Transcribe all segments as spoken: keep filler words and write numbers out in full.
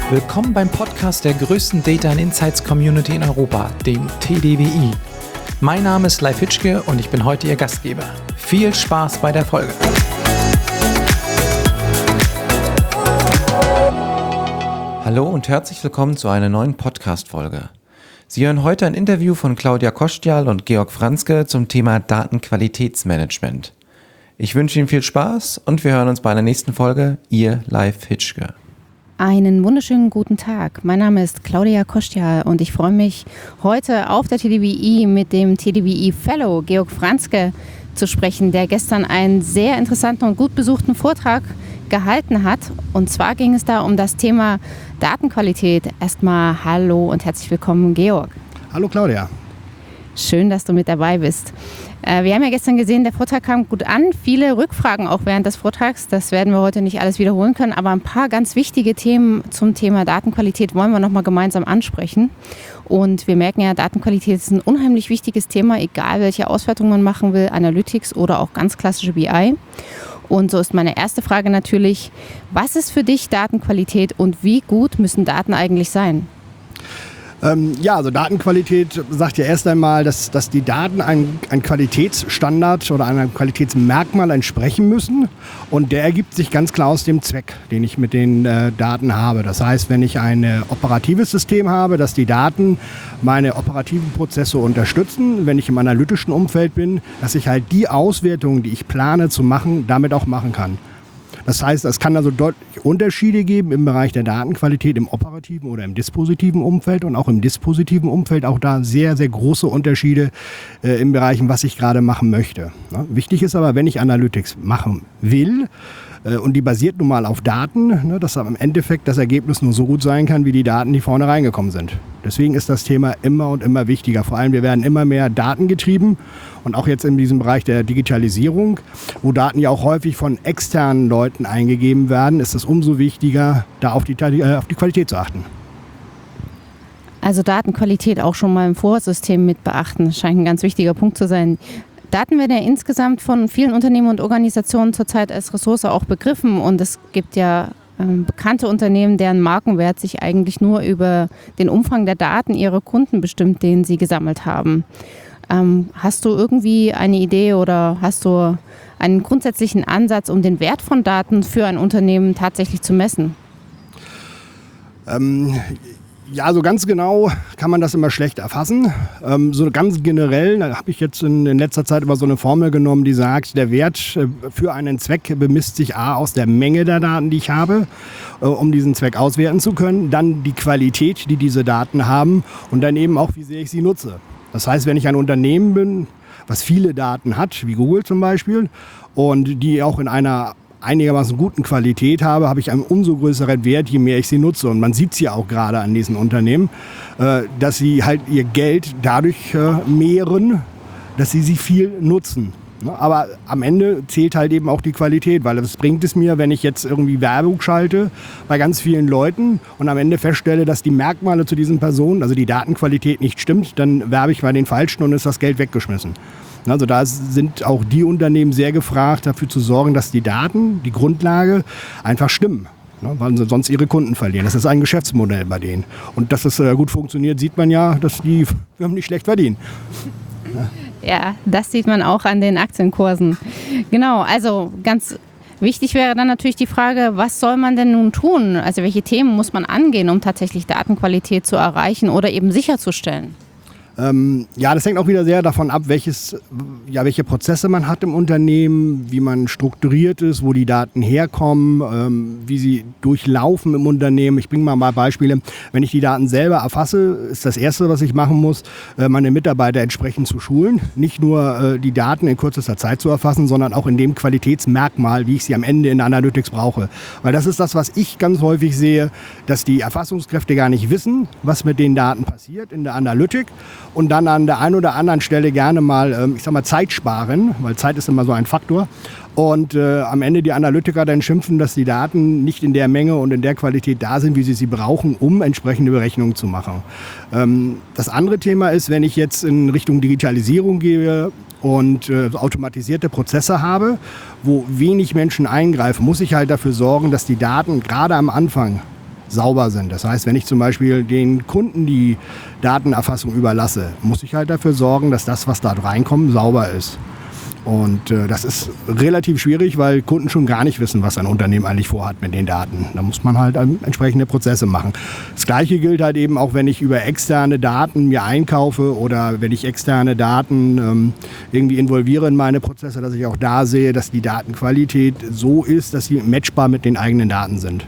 Willkommen beim Podcast der größten Data and Insights Community in Europa, dem T D W I. Mein Name ist Leif Hitschke und ich bin heute Ihr Gastgeber. Viel Spaß bei der Folge. Hallo und herzlich willkommen zu einer neuen Podcast-Folge. Sie hören heute ein Interview von Claudia Kostial und Georg Franzke zum Thema Datenqualitätsmanagement. Ich wünsche Ihnen viel Spaß und wir hören uns bei der nächsten Folge. Ihr Leif Hitschke. Einen wunderschönen guten Tag. Mein Name ist Claudia Kostial und ich freue mich, heute auf der T D W I mit dem T D W I Fellow Georg Franzke zu sprechen, der gestern einen sehr interessanten und gut besuchten Vortrag gehalten hat. Und zwar ging es da um das Thema Datenqualität. Erstmal hallo und herzlich willkommen, Georg. Hallo Claudia. Schön, dass du mit dabei bist. Wir haben ja gestern gesehen, der Vortrag kam gut an. Viele Rückfragen auch während des Vortrags. Das werden wir heute nicht alles wiederholen können. Aber ein paar ganz wichtige Themen zum Thema Datenqualität wollen wir nochmal gemeinsam ansprechen. Und wir merken ja, Datenqualität ist ein unheimlich wichtiges Thema, egal welche Auswertung man machen will, Analytics oder auch ganz klassische B I. Und so ist meine erste Frage natürlich, was ist für dich Datenqualität und wie gut müssen Daten eigentlich sein? Ähm, ja, also Datenqualität sagt ja erst einmal, dass, dass die Daten ein, ein Qualitätsstandard oder einem Qualitätsmerkmal entsprechen müssen. Und der ergibt sich ganz klar aus dem Zweck, den ich mit den äh, Daten habe. Das heißt, wenn ich ein äh, operatives System habe, dass die Daten meine operativen Prozesse unterstützen, wenn ich im analytischen Umfeld bin, dass ich halt die Auswertungen, die ich plane zu machen, damit auch machen kann. Das heißt, es kann also deutlich Unterschiede geben im Bereich der Datenqualität im operativen oder im dispositiven Umfeld und auch im dispositiven Umfeld auch da sehr, sehr große Unterschiede äh, im Bereich, was ich gerade machen möchte. Ja, wichtig ist aber, wenn ich Analytics machen will, äh, und die basiert nun mal auf Daten, ne, dass am Endeffekt das Ergebnis nur so gut sein kann, wie die Daten, die vorne reingekommen sind. Deswegen ist das Thema immer und immer wichtiger. Vor allem, wir werden immer mehr datengetrieben. Und auch jetzt in diesem Bereich der Digitalisierung, wo Daten ja auch häufig von externen Leuten eingegeben werden, ist es umso wichtiger, da auf die, äh, auf die Qualität zu achten. Also Datenqualität auch schon mal im Vorsystem mit beachten, das scheint ein ganz wichtiger Punkt zu sein. Daten werden ja insgesamt von vielen Unternehmen und Organisationen zurzeit als Ressource auch begriffen. Und es gibt ja ähm, bekannte Unternehmen, deren Markenwert sich eigentlich nur über den Umfang der Daten ihrer Kunden bestimmt, den sie gesammelt haben. Ähm, hast du irgendwie eine Idee oder hast du einen grundsätzlichen Ansatz, um den Wert von Daten für ein Unternehmen tatsächlich zu messen? Ähm, ja, so ganz genau kann man das immer schlecht erfassen. Ähm, so ganz generell, da habe ich jetzt in, in letzter Zeit immer so eine Formel genommen, die sagt, der Wert für einen Zweck bemisst sich A aus der Menge der Daten, die ich habe, äh, um diesen Zweck auswerten zu können, dann die Qualität, die diese Daten haben und dann eben auch, wie sehr ich sie nutze. Das heißt, wenn ich ein Unternehmen bin, was viele Daten hat, wie Google zum Beispiel, und die auch in einer einigermaßen guten Qualität habe, habe ich einen umso größeren Wert, je mehr ich sie nutze. Und man sieht es ja auch gerade an diesen Unternehmen, dass sie halt ihr Geld dadurch mehren, dass sie sie viel nutzen. Aber am Ende zählt halt eben auch die Qualität, weil was bringt es mir, wenn ich jetzt irgendwie Werbung schalte bei ganz vielen Leuten und am Ende feststelle, dass die Merkmale zu diesen Personen, also die Datenqualität nicht stimmt, dann werbe ich bei den Falschen und ist das Geld weggeschmissen. Also da sind auch die Unternehmen sehr gefragt, dafür zu sorgen, dass die Daten, die Grundlage, einfach stimmen. Weil sie sonst ihre Kunden verlieren. Das ist ein Geschäftsmodell bei denen. Und dass das gut funktioniert, sieht man ja, dass die Firmen nicht schlecht verdienen. Ja, das sieht man auch an den Aktienkursen. Genau, also ganz wichtig wäre dann natürlich die Frage, was soll man denn nun tun? Also welche Themen muss man angehen, um tatsächlich Datenqualität zu erreichen oder eben sicherzustellen? Ähm, ja, das hängt auch wieder sehr davon ab, welches, ja, welche Prozesse man hat im Unternehmen, wie man strukturiert ist, wo die Daten herkommen, ähm, wie sie durchlaufen im Unternehmen. Ich bringe mal mal Beispiele. Wenn ich die Daten selber erfasse, ist das Erste, was ich machen muss, äh, meine Mitarbeiter entsprechend zu schulen. Nicht nur äh, die Daten in kürzester Zeit zu erfassen, sondern auch in dem Qualitätsmerkmal, wie ich sie am Ende in der Analytics brauche. Weil das ist das, was ich ganz häufig sehe, dass die Erfassungskräfte gar nicht wissen, was mit den Daten passiert in der Analytik. Und dann an der einen oder anderen Stelle gerne mal, ich sag mal, Zeit sparen, weil Zeit ist immer so ein Faktor. Und äh, am Ende die Analytiker dann schimpfen, dass die Daten nicht in der Menge und in der Qualität da sind, wie sie sie brauchen, um entsprechende Berechnungen zu machen. Ähm, das andere Thema ist, wenn ich jetzt in Richtung Digitalisierung gehe und äh, automatisierte Prozesse habe, wo wenig Menschen eingreifen, muss ich halt dafür sorgen, dass die Daten gerade am Anfang sauber sind. Das heißt, wenn ich zum Beispiel den Kunden die Datenerfassung überlasse, muss ich halt dafür sorgen, dass das, was da reinkommt, sauber ist. Und äh, das ist relativ schwierig, weil Kunden schon gar nicht wissen, was ein Unternehmen eigentlich vorhat mit den Daten. Da muss man halt ähm, entsprechende Prozesse machen. Das Gleiche gilt halt eben auch, wenn ich über externe Daten mir einkaufe oder wenn ich externe Daten ähm, irgendwie involviere in meine Prozesse, dass ich auch da sehe, dass die Datenqualität so ist, dass sie matchbar mit den eigenen Daten sind.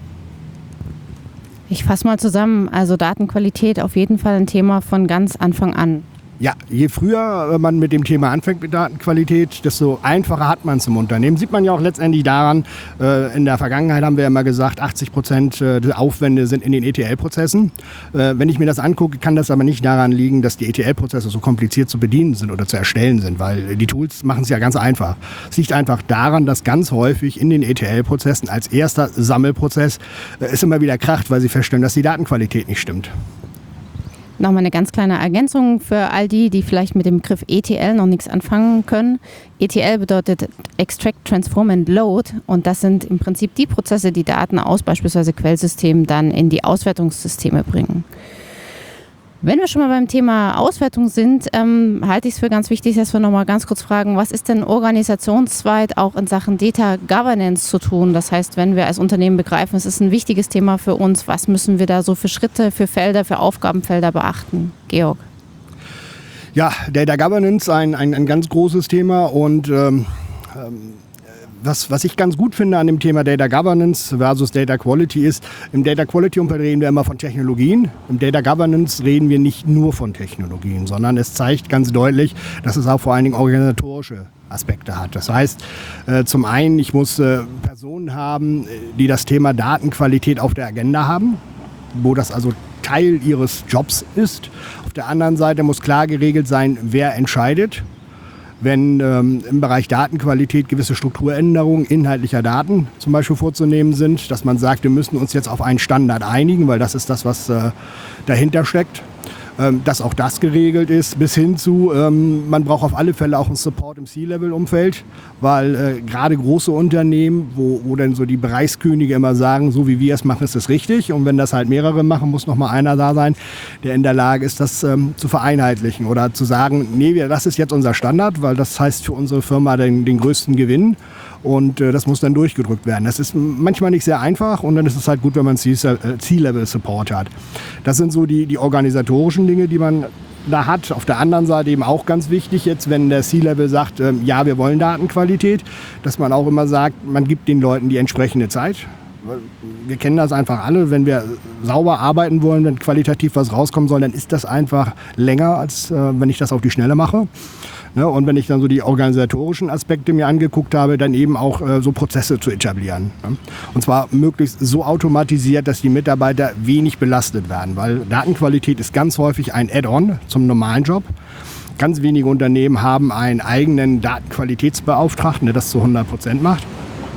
Ich fasse mal zusammen, also Datenqualität auf jeden Fall ein Thema von ganz Anfang an. Ja, je früher man mit dem Thema anfängt mit Datenqualität, desto einfacher hat man es im Unternehmen. Sieht man ja auch letztendlich daran, äh, in der Vergangenheit haben wir ja immer gesagt, achtzig Prozent der Aufwände sind in den E T L-Prozessen. Äh, wenn ich mir das angucke, kann das aber nicht daran liegen, dass die E T L-Prozesse so kompliziert zu bedienen sind oder zu erstellen sind, weil die Tools machen es ja ganz einfach. Es liegt einfach daran, dass ganz häufig in den E T L-Prozessen als erster Sammelprozess äh, es immer wieder kracht, weil sie feststellen, dass die Datenqualität nicht stimmt. Nochmal eine ganz kleine Ergänzung für all die, die vielleicht mit dem Begriff E T L noch nichts anfangen können. E T L bedeutet Extract, Transform and Load und das sind im Prinzip die Prozesse, die Daten aus beispielsweise Quellsystemen dann in die Auswertungssysteme bringen. Wenn wir schon mal beim Thema Auswertung sind, ähm, halte ich es für ganz wichtig, dass wir noch mal ganz kurz fragen, was ist denn organisationsweit auch in Sachen Data Governance zu tun? Das heißt, wenn wir als Unternehmen begreifen, es ist ein wichtiges Thema für uns, was müssen wir da so für Schritte, für Felder, für Aufgabenfelder beachten? Georg. Ja, Data Governance, ein, ein, ein ganz großes Thema und ähm, ähm, Was, was ich ganz gut finde an dem Thema Data Governance versus Data Quality ist, im Data Quality Umfeld reden wir immer von Technologien. Im Data Governance reden wir nicht nur von Technologien, sondern es zeigt ganz deutlich, dass es auch vor allen Dingen organisatorische Aspekte hat. Das heißt, äh, zum einen, ich muss äh, Personen haben, die das Thema Datenqualität auf der Agenda haben, wo das also Teil ihres Jobs ist. Auf der anderen Seite muss klar geregelt sein, wer entscheidet. Wenn ähm, im Bereich Datenqualität gewisse Strukturänderungen inhaltlicher Daten zum Beispiel vorzunehmen sind, dass man sagt, wir müssen uns jetzt auf einen Standard einigen, weil das ist das, was äh, dahinter steckt. Ähm, dass auch das geregelt ist, bis hin zu, ähm, man braucht auf alle Fälle auch einen Support im C-Level-Umfeld, weil äh, gerade große Unternehmen, wo, wo dann so die Bereichskönige immer sagen, so wie wir es machen, ist es richtig. Und wenn das halt mehrere machen, muss noch mal einer da sein, der in der Lage ist, das ähm, zu vereinheitlichen oder zu sagen, nee, wir, das ist jetzt unser Standard, weil das heißt für unsere Firma den, den größten Gewinn. Und äh, das muss dann durchgedrückt werden. Das ist manchmal nicht sehr einfach und dann ist es halt gut, wenn man C-Level-Support hat. Das sind so die, die organisatorischen Dinge, die man da hat. Auf der anderen Seite eben auch ganz wichtig jetzt, wenn der C-Level sagt, ähm, ja, wir wollen Datenqualität, dass man auch immer sagt, man gibt den Leuten die entsprechende Zeit. Wir kennen das einfach alle, wenn wir sauber arbeiten wollen, wenn qualitativ was rauskommen soll, dann ist das einfach länger, als äh, wenn ich das auf die Schnelle mache. Ne? Und wenn ich dann so die organisatorischen Aspekte mir angeguckt habe, dann eben auch äh, so Prozesse zu etablieren. Ne? Und zwar möglichst so automatisiert, dass die Mitarbeiter wenig belastet werden, weil Datenqualität ist ganz häufig ein Add-on zum normalen Job. Ganz wenige Unternehmen haben einen eigenen Datenqualitätsbeauftragten, der das zu hundert Prozent macht.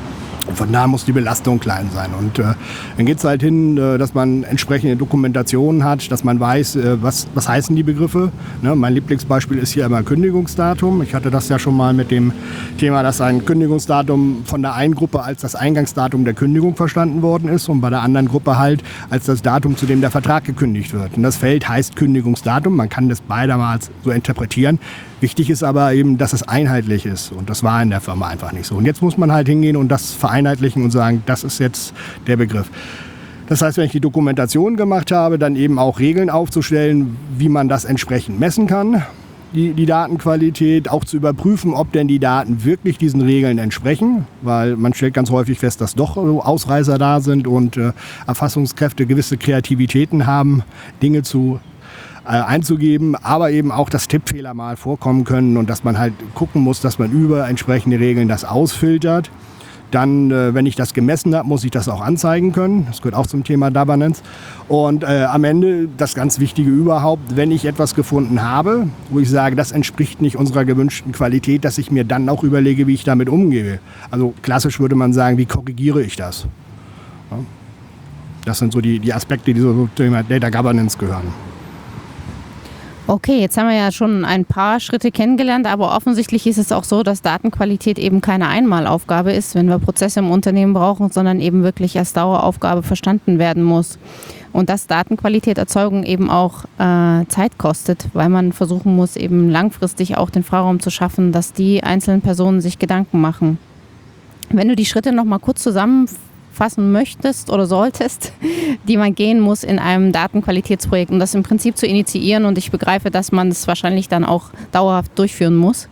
Von daher muss die Belastung klein sein. Und äh, dann geht es halt hin, äh, dass man entsprechende Dokumentationen hat, dass man weiß, äh, was, was heißen die Begriffe. Ne? Mein Lieblingsbeispiel ist hier immer Kündigungsdatum. Ich hatte das ja schon mal mit dem Thema, dass ein Kündigungsdatum von der einen Gruppe als das Eingangsdatum der Kündigung verstanden worden ist und bei der anderen Gruppe halt als das Datum, zu dem der Vertrag gekündigt wird. Und das Feld heißt Kündigungsdatum. Man kann das beidermals so interpretieren. Wichtig ist aber eben, dass es einheitlich ist. Und das war in der Firma einfach nicht so. Und jetzt muss man halt hingehen und das vereinheitlichen und sagen, das ist jetzt der Begriff. Das heißt, wenn ich die Dokumentation gemacht habe, dann eben auch Regeln aufzustellen, wie man das entsprechend messen kann, die, die Datenqualität, auch zu überprüfen, ob denn die Daten wirklich diesen Regeln entsprechen, weil man stellt ganz häufig fest, dass doch Ausreißer da sind und äh, Erfassungskräfte gewisse Kreativitäten haben, Dinge zu einzugeben, aber eben auch, dass Tippfehler mal vorkommen können und dass man halt gucken muss, dass man über entsprechende Regeln das ausfiltert. Dann, äh, wenn ich das gemessen habe, muss ich das auch anzeigen können. Das gehört auch zum Thema Governance. Und äh, am Ende das ganz Wichtige überhaupt, wenn ich etwas gefunden habe, wo ich sage, das entspricht nicht unserer gewünschten Qualität, dass ich mir dann auch überlege, wie ich damit umgehe. Also klassisch würde man sagen, wie korrigiere ich das? Ja. Das sind so die, die Aspekte, die so zum Thema Data Governance gehören. Okay, jetzt haben wir ja schon ein paar Schritte kennengelernt, aber offensichtlich ist es auch so, dass Datenqualität eben keine Einmalaufgabe ist, wenn wir Prozesse im Unternehmen brauchen, sondern eben wirklich als Daueraufgabe verstanden werden muss. Und dass Datenqualitätserzeugung eben auch äh, Zeit kostet, weil man versuchen muss, eben langfristig auch den Freiraum zu schaffen, dass die einzelnen Personen sich Gedanken machen. Wenn du die Schritte noch mal kurz zusammenfassen möchtest oder solltest, die man gehen muss in einem Datenqualitätsprojekt, um das im Prinzip zu initiieren, und ich begreife, dass man es wahrscheinlich dann auch dauerhaft durchführen muss.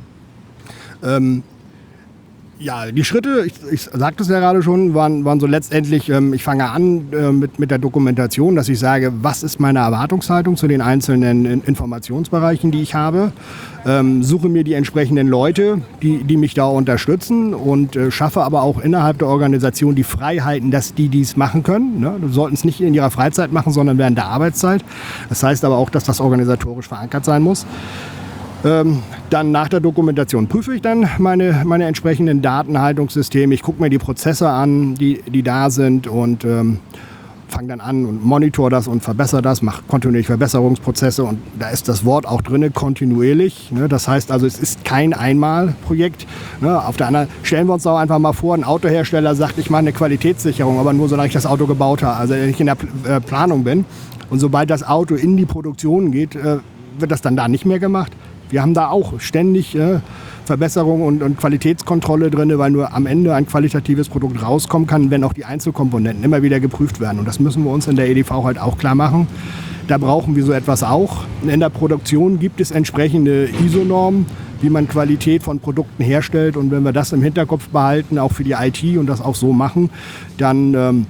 Ähm, ja, die Schritte, ich, ich sagte es ja gerade schon, waren, waren so letztendlich, ähm, ich fange an äh, mit, mit der Dokumentation, dass ich sage, was ist meine Erwartungshaltung zu den einzelnen in, Informationsbereichen, die ich habe. Ähm, suche mir die entsprechenden Leute, die, die mich da unterstützen und äh, schaffe aber auch innerhalb der Organisation die Freiheiten, dass die dies machen können. Ne? Die sollten es nicht in ihrer Freizeit machen, sondern während der Arbeitszeit. Das heißt aber auch, dass das organisatorisch verankert sein muss. Ähm, dann nach der Dokumentation prüfe ich dann meine, meine entsprechenden Datenhaltungssysteme. Ich gucke mir die Prozesse an, die, die da sind und ähm, fange dann an und monitor das und verbessere das, mache kontinuierlich Verbesserungsprozesse und da ist das Wort auch drin, kontinuierlich. Ne? Das heißt also, es ist kein Einmalprojekt. Ne? Auf der anderen stellen wir uns auch einfach mal vor, ein Autohersteller sagt, ich mache eine Qualitätssicherung, aber nur solange ich das Auto gebaut habe, also wenn ich in der Pl- äh, Planung bin. Und sobald das Auto in die Produktion geht, äh, wird das dann da nicht mehr gemacht. Wir haben da auch ständig äh, Verbesserung und, und Qualitätskontrolle drin, weil nur am Ende ein qualitatives Produkt rauskommen kann, wenn auch die Einzelkomponenten immer wieder geprüft werden. Und das müssen wir uns in der E D V halt auch klar machen. Da brauchen wir so etwas auch. In der Produktion gibt es entsprechende I S O-Normen, wie man Qualität von Produkten herstellt. Und wenn wir das im Hinterkopf behalten, auch für die I T und das auch so machen, dann ähm,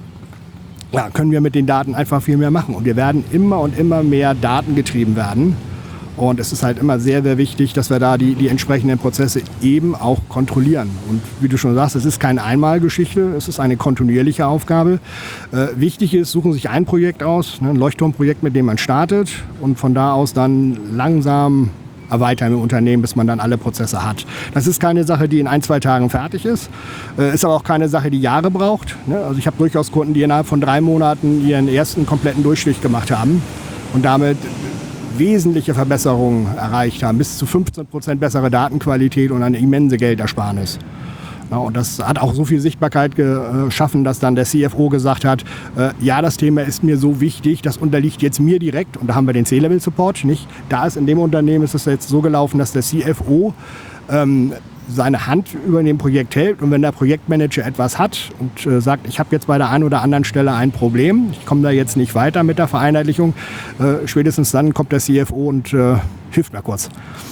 ja, können wir mit den Daten einfach viel mehr machen. Und wir werden immer und immer mehr datengetrieben werden. Und es ist halt immer sehr, sehr wichtig, dass wir da die, die entsprechenden Prozesse eben auch kontrollieren. Und wie du schon sagst, es ist keine Einmalgeschichte, es ist eine kontinuierliche Aufgabe. Äh, wichtig ist, suchen sich ein Projekt aus, ne, ein Leuchtturmprojekt, mit dem man startet und von da aus dann langsam erweitern im Unternehmen, bis man dann alle Prozesse hat. Das ist keine Sache, die in ein, zwei Tagen fertig ist. Äh, ist aber auch keine Sache, die Jahre braucht. Ne? Also ich habe durchaus Kunden, die innerhalb von drei Monaten ihren ersten kompletten Durchstich gemacht haben und damit wesentliche Verbesserungen erreicht haben, bis zu fünfzehn Prozent bessere Datenqualität und eine immense Geldersparnis. Ja, und das hat auch so viel Sichtbarkeit geschaffen, dass dann der C F O gesagt hat, äh, ja, das Thema ist mir so wichtig, das unterliegt jetzt mir direkt. Und da haben wir den C-Level-Support, nicht? Da ist in dem Unternehmen ist es jetzt so gelaufen, dass der C F O ähm, seine Hand über dem Projekt hält und wenn der Projektmanager etwas hat und äh, sagt, ich habe jetzt bei der einen oder anderen Stelle ein Problem, ich komme da jetzt nicht weiter mit der Vereinheitlichung, äh, spätestens dann kommt der C F O und äh, hilft mir kurz.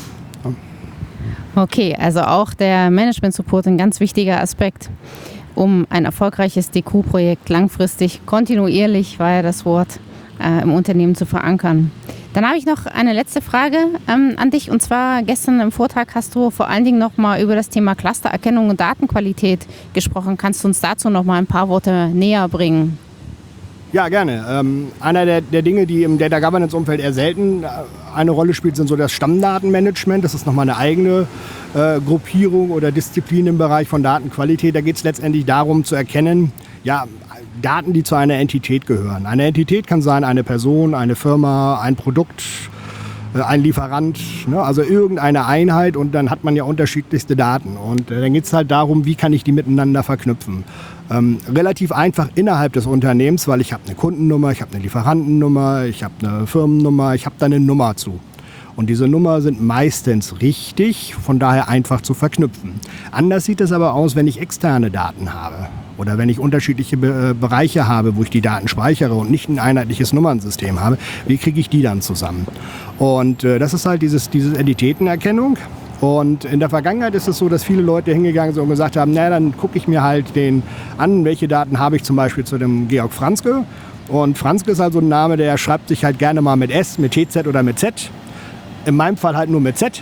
Ja. Okay, also auch der Management-Support ein ganz wichtiger Aspekt, um ein erfolgreiches D Q-Projekt langfristig, kontinuierlich, war ja das Wort, äh, im Unternehmen zu verankern. Dann habe ich noch eine letzte Frage ähm, an dich. Und zwar gestern im Vortrag hast du vor allen Dingen noch mal über das Thema Clustererkennung und Datenqualität gesprochen. Kannst du uns dazu noch mal ein paar Worte näher bringen? Ja, gerne. Ähm, einer der, der Dinge, die im Data Governance-Umfeld eher selten eine Rolle spielt, sind so das Stammdatenmanagement. Das ist nochmal eine eigene äh, Gruppierung oder Disziplin im Bereich von Datenqualität. Da geht es letztendlich darum zu erkennen, ja, Daten, die zu einer Entität gehören. Eine Entität kann sein eine Person, eine Firma, ein Produkt, äh, ein Lieferant, ne? Also irgendeine Einheit und dann hat man ja unterschiedlichste Daten. Und äh, dann geht es halt darum, wie kann ich die miteinander verknüpfen. Ähm, relativ einfach innerhalb des Unternehmens, weil ich habe eine Kundennummer, ich habe eine Lieferantennummer, ich habe eine Firmennummer, ich habe da eine Nummer zu. Und diese Nummer sind meistens richtig, von daher einfach zu verknüpfen. Anders sieht es aber aus, wenn ich externe Daten habe oder wenn ich unterschiedliche Be- Bereiche habe, wo ich die Daten speichere und nicht ein einheitliches Nummernsystem habe. Wie kriege ich die dann zusammen? Und äh, das ist halt dieses, diese Entitätenerkennung. Und in der Vergangenheit ist es so, dass viele Leute hingegangen sind und gesagt haben, na, dann gucke ich mir halt den an, welche Daten habe ich zum Beispiel zu dem Georg Franzke. Und Franzke ist also ein Name, der schreibt sich halt gerne mal mit S, mit T Z oder mit Z. In meinem Fall halt nur mit Z.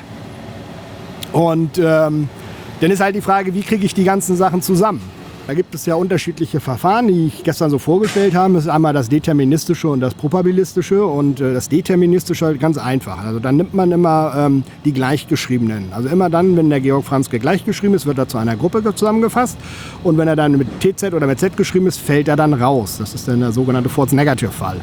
Und ähm, dann ist halt die Frage, wie kriege ich die ganzen Sachen zusammen? Da gibt es ja unterschiedliche Verfahren, die ich gestern so vorgestellt habe. Das ist einmal das Deterministische und das Probabilistische. Und äh, das Deterministische halt ganz einfach. Also dann nimmt man immer ähm, die Gleichgeschriebenen. Also immer dann, wenn der Georg Franzke gleichgeschrieben ist, wird er zu einer Gruppe zusammengefasst. Und wenn er dann mit T Z oder mit Z geschrieben ist, fällt er dann raus. Das ist dann der sogenannte False Negative Fall.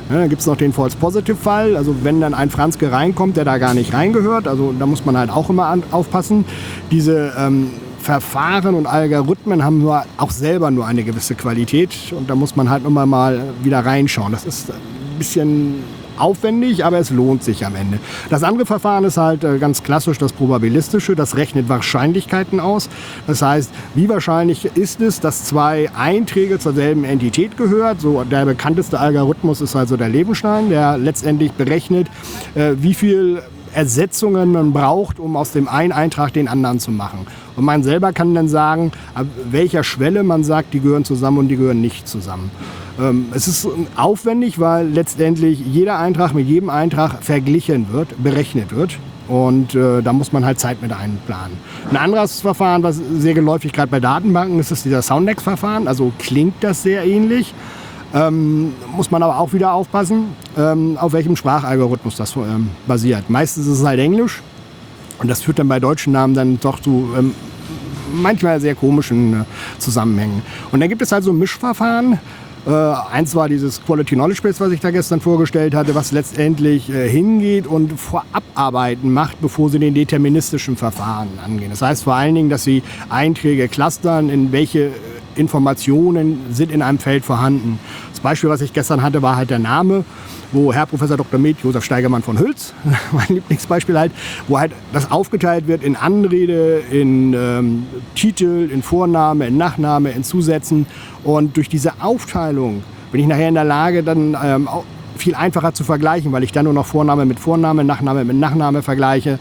Ja, dann gibt es noch den False-Positive-Fall, also wenn dann ein Franzke reinkommt, der da gar nicht reingehört, also da muss man halt auch immer an, aufpassen. Diese ähm, Verfahren und Algorithmen haben nur, auch selber nur eine gewisse Qualität und da muss man halt immer mal wieder reinschauen. Das ist ein bisschen aufwendig, aber es lohnt sich am Ende. Das andere Verfahren ist halt äh, ganz klassisch das probabilistische, das rechnet Wahrscheinlichkeiten aus. Das heißt, wie wahrscheinlich ist es, dass zwei Einträge zur selben Entität gehört? So, der bekannteste Algorithmus ist also der Levenstein, der letztendlich berechnet, äh, wie viel Ersetzungen man braucht, um aus dem einen Eintrag den anderen zu machen. Und man selber kann dann sagen, ab welcher Schwelle man sagt, die gehören zusammen und die gehören nicht zusammen. Ähm, es ist aufwendig, weil letztendlich jeder Eintrag mit jedem Eintrag verglichen wird, berechnet wird. Und äh, da muss man halt Zeit mit einplanen. Ein anderes Verfahren, was sehr geläufig gerade bei Datenbanken ist, ist dieser Soundex-Verfahren. Also klingt das sehr ähnlich. Ähm, muss man aber auch wieder aufpassen, ähm, auf welchem Sprachalgorithmus das ähm, basiert. Meistens ist es halt Englisch und das führt dann bei deutschen Namen dann doch zu ähm, manchmal sehr komischen äh, Zusammenhängen. Und dann gibt es halt so Mischverfahren. Äh, eins war dieses Quality Knowledge Base, was ich da gestern vorgestellt hatte, was letztendlich äh, hingeht und Vorabarbeiten macht, bevor sie den deterministischen Verfahren angehen. Das heißt vor allen Dingen, dass sie Einträge clustern, in welche Informationen sind in einem Feld vorhanden. Das Beispiel, was ich gestern hatte, war halt der Name, wo Herr Professor Doktor Med Josef Steigermann von Hülz, mein Lieblingsbeispiel halt, wo halt das aufgeteilt wird in Anrede, in ähm, Titel, in Vorname, in Nachname, in Zusätzen. Und durch diese Aufteilung bin ich nachher in der Lage, dann ähm, auch viel einfacher zu vergleichen, weil ich dann nur noch Vorname mit Vorname, Nachname mit Nachname vergleiche.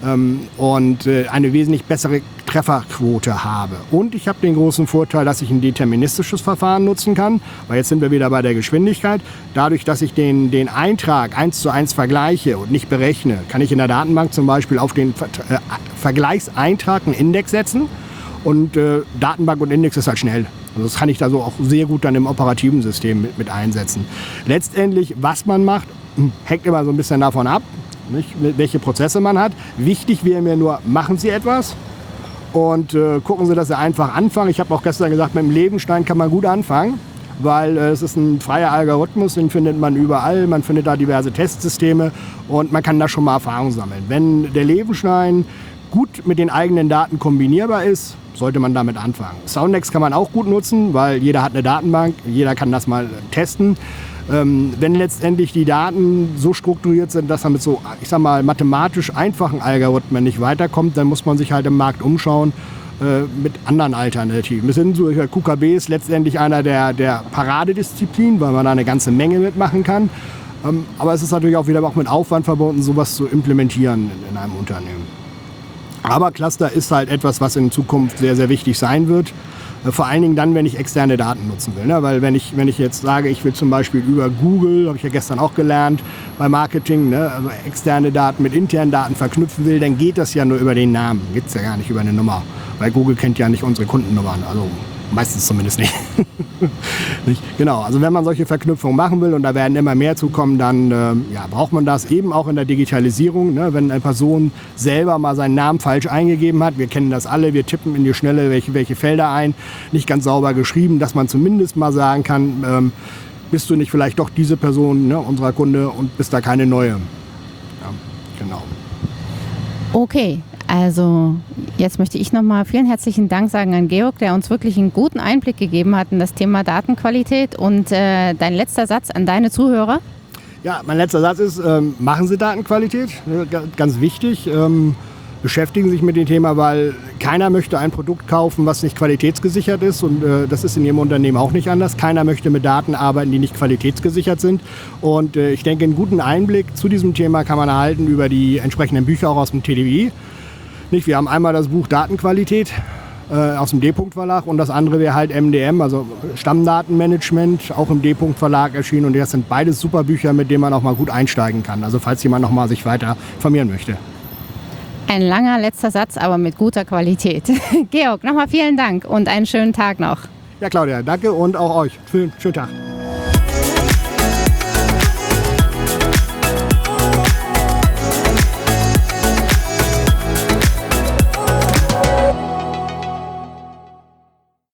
Und eine wesentlich bessere Trefferquote habe. Und ich habe den großen Vorteil, dass ich ein deterministisches Verfahren nutzen kann, weil jetzt sind wir wieder bei der Geschwindigkeit. Dadurch, dass ich den, den Eintrag eins zu eins vergleiche und nicht berechne, kann ich in der Datenbank zum Beispiel auf den Ver- äh, Vergleichseintrag einen Index setzen und äh, Datenbank und Index ist halt schnell. Also das kann ich da so auch sehr gut dann im operativen System mit, mit einsetzen. Letztendlich, was man macht, hängt immer so ein bisschen davon ab, nicht, welche Prozesse man hat. Wichtig wäre mir nur, machen Sie etwas und äh, gucken Sie, dass Sie einfach anfangen. Ich habe auch gestern gesagt, mit dem Levenstein kann man gut anfangen, weil äh, es ist ein freier Algorithmus, den findet man überall, man findet da diverse Testsysteme und man kann da schon mal Erfahrung sammeln. Wenn der Levenstein gut mit den eigenen Daten kombinierbar ist, sollte man damit anfangen. Soundex kann man auch gut nutzen, weil jeder hat eine Datenbank, jeder kann das mal testen. Ähm, wenn letztendlich die Daten so strukturiert sind, dass man mit so, ich sag mal, mathematisch einfachen Algorithmen nicht weiterkommt, dann muss man sich halt im Markt umschauen äh, mit anderen Alternativen. Es sind so, Q K B ist letztendlich einer der, der Paradedisziplinen, weil man da eine ganze Menge mitmachen kann. Ähm, aber es ist natürlich auch wieder auch mit Aufwand verbunden, sowas zu implementieren in, in einem Unternehmen. Aber Cluster ist halt etwas, was in Zukunft sehr, sehr wichtig sein wird. Vor allen Dingen dann, wenn ich externe Daten nutzen will. Ne? Weil wenn ich, wenn ich jetzt sage, ich will zum Beispiel über Google, habe ich ja gestern auch gelernt, bei Marketing, ne? Also externe Daten mit internen Daten verknüpfen will, dann geht das ja nur über den Namen. Geht es ja gar nicht über eine Nummer. Weil Google kennt ja nicht unsere Kundennummern. Also meistens zumindest nicht. nicht. Genau, also wenn man solche Verknüpfungen machen will und da werden immer mehr zukommen, dann äh, ja, braucht man das eben auch in der Digitalisierung. Ne? Wenn eine Person selber mal seinen Namen falsch eingegeben hat, wir kennen das alle, wir tippen in die Schnelle welche, welche Felder ein, nicht ganz sauber geschrieben, dass man zumindest mal sagen kann, ähm, bist du nicht vielleicht doch diese Person, ne, unserer Kunde und bist da keine neue. Ja, genau. Okay. Also jetzt möchte ich nochmal vielen herzlichen Dank sagen an Georg, der uns wirklich einen guten Einblick gegeben hat in das Thema Datenqualität. Und äh, dein letzter Satz an deine Zuhörer? Ja, mein letzter Satz ist, ähm, machen Sie Datenqualität, ganz wichtig. Ähm, beschäftigen sich mit dem Thema, weil keiner möchte ein Produkt kaufen, was nicht qualitätsgesichert ist und äh, das ist in Ihrem Unternehmen auch nicht anders. Keiner möchte mit Daten arbeiten, die nicht qualitätsgesichert sind und äh, ich denke, einen guten Einblick zu diesem Thema kann man erhalten über die entsprechenden Bücher auch aus dem T D W I. Nicht, wir haben einmal das Buch Datenqualität äh, aus dem D-Punkt-Verlag und das andere wäre halt M D M, also Stammdatenmanagement, auch im D-Punkt-Verlag erschienen und das sind beides super Bücher, mit denen man auch mal gut einsteigen kann, also falls jemand noch mal sich weiter informieren möchte. Ein langer letzter Satz, aber mit guter Qualität. Georg, nochmal vielen Dank und einen schönen Tag noch. Ja, Claudia, danke und auch euch. Schönen, schönen Tag.